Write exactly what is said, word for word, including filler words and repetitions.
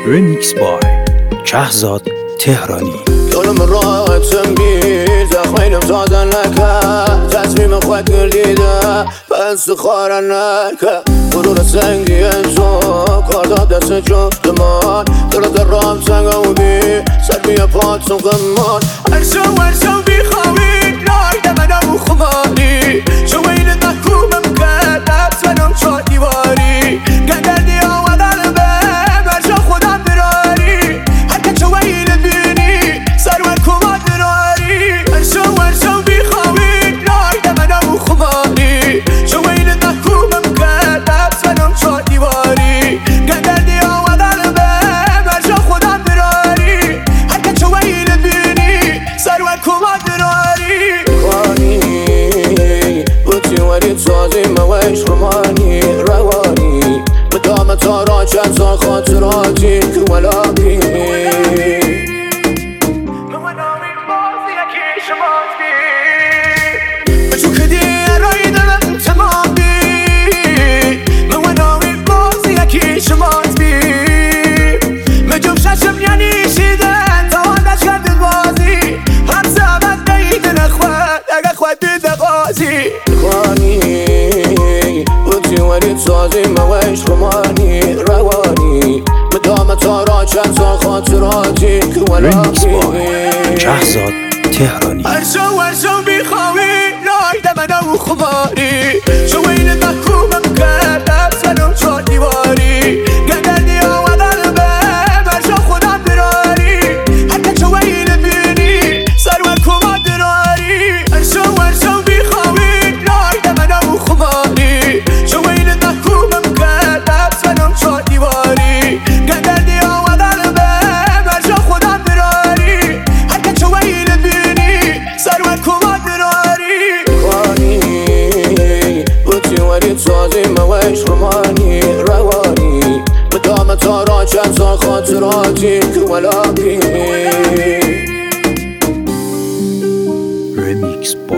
Remix by شهزاد تهرانی. یادم راحتم بی زخمینم زادن نکرد، تصمیم خود گردیده پس خارن نکرد. غرور سنگی تو کار داد دست جفتمان، دلت درام سنگ و بی سر بیا پاتون قمان. ارشو ارشو بی خواهی نایده منم و خماری، شوین محکومم کرد افسانم چا دیواری. گندردی آمدن به مرشا خودم براری، هرکه شوین بینی سرور کماد براری. ارشو ارشو بی خواهی نایده منم و خماری، شوین محکومم کرد افسانم چا دیواری. گندردی آمدن به مرشا خودم براری، هرکه شوین بینی سرور کماد براری. سازی مویش رومانی روانی، مدام تا را چند سال خاطراتی که ولابی بچو کدی ارای دلم تمام بی مواناوی بازی یکی شماز بی مجوب ششم یعنی شیدن توانش کرد بازی هم زبط نیدن اخواد اگه خود دید غازی. سازی مویش رومانی روانی، مدام تا را چند سال خاطراتی که ولابی شهزاد تهرانی. ارشو ارشو بی خواهی نایده منم و خماری، شوین محکومم کرد افسانم چا دیواری. گندردی آمدن به مرشا خودم براری، هرکه شوین بینی سرور کماد براری. ارشو ارشو بی خواهی نایده منم و خماری، شوین محکومم کرد افسانم چا دیواری. گندردی آمدن به مرشا خودم براری، هرکه شوین بینی سرور کماد براری. سازی مویش رومانی روانی، مدام تا را چند سال خاطراتی که ولابی. Remix by